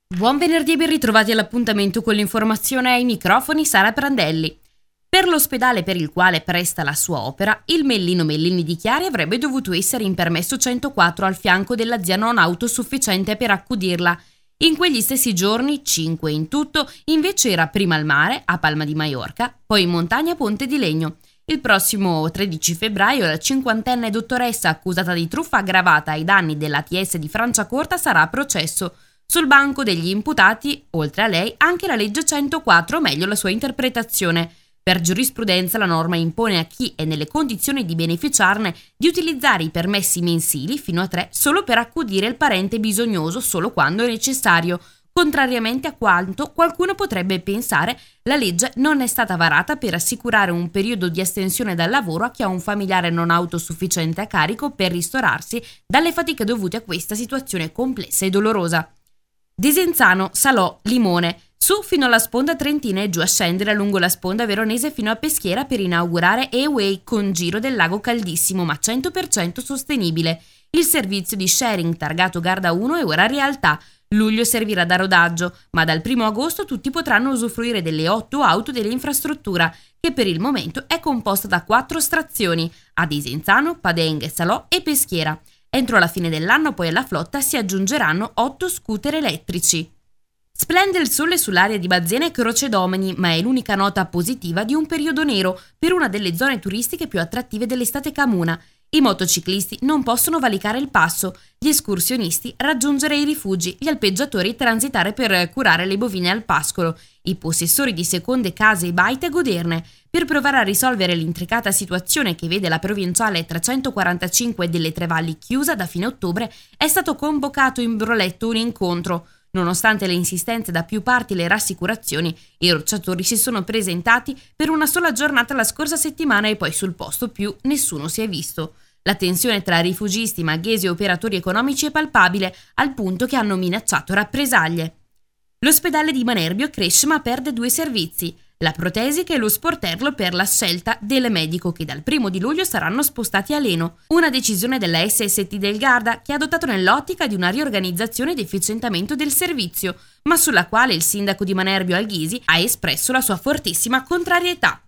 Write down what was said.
Buon venerdì e ben ritrovati all'appuntamento con l'informazione. Ai microfoni Sara Prandelli. Per l'ospedale per il quale presta la sua opera, il Mellino Mellini di Chiari avrebbe dovuto essere in permesso 104 al fianco della zia non autosufficiente per accudirla. In quegli stessi giorni, 5 in tutto, invece era prima al mare, a Palma di Maiorca, poi in montagna a Ponte di Legno. Il prossimo 13 febbraio la cinquantenne dottoressa accusata di truffa aggravata ai danni dell'ATS di Franciacorta sarà a processo. Sul banco degli imputati, oltre a lei, anche la legge 104, o meglio la sua interpretazione. Per giurisprudenza la norma impone a chi è nelle condizioni di beneficiarne di utilizzare i permessi mensili fino a 3 solo per accudire il parente bisognoso solo quando è necessario. Contrariamente a quanto qualcuno potrebbe pensare, la legge non è stata varata per assicurare un periodo di astensione dal lavoro a chi ha un familiare non autosufficiente a carico per ristorarsi dalle fatiche dovute a questa situazione complessa e dolorosa. Desenzano, Salò, Limone, su fino alla sponda trentina e giù a scendere lungo la sponda veronese fino a Peschiera per inaugurare E-Way con giro del lago caldissimo ma 100% sostenibile. Il servizio di sharing targato Garda 1 è ora realtà. Luglio servirà da rodaggio, ma dal 1 agosto tutti potranno usufruire delle 8 auto dell'infrastruttura, che per il momento è composta da 4 stazioni, a Desenzano, Padenghe, Salò e Peschiera. Entro la fine dell'anno poi alla flotta si aggiungeranno 8 scooter elettrici. Splende il sole sull'area di Bazzena e Croce Domini, ma è l'unica nota positiva di un periodo nero per una delle zone turistiche più attrattive dell'estate camuna. I motociclisti non possono valicare il passo, gli escursionisti raggiungere i rifugi, gli alpeggiatori transitare per curare le bovine al pascolo, i possessori di seconde case e baite goderne. Per provare a risolvere l'intricata situazione che vede la provinciale 345 delle Tre Valli chiusa da fine ottobre, è stato convocato in Broletto un incontro. Nonostante le insistenze da più parti e le rassicurazioni, i rocciatori si sono presentati per una sola giornata la scorsa settimana e poi sul posto più nessuno si è visto. La tensione tra rifugisti, maghesi e operatori economici è palpabile, al punto che hanno minacciato rappresaglie. L'ospedale di Manerbio cresce ma perde 2 servizi, la protesica e lo sportello per la scelta del medico che dal 1 di luglio saranno spostati a Leno. Una decisione della SST del Garda che ha adottato nell'ottica di una riorganizzazione ed efficientamento del servizio, ma sulla quale il sindaco di Manerbio Alghisi ha espresso la sua fortissima contrarietà.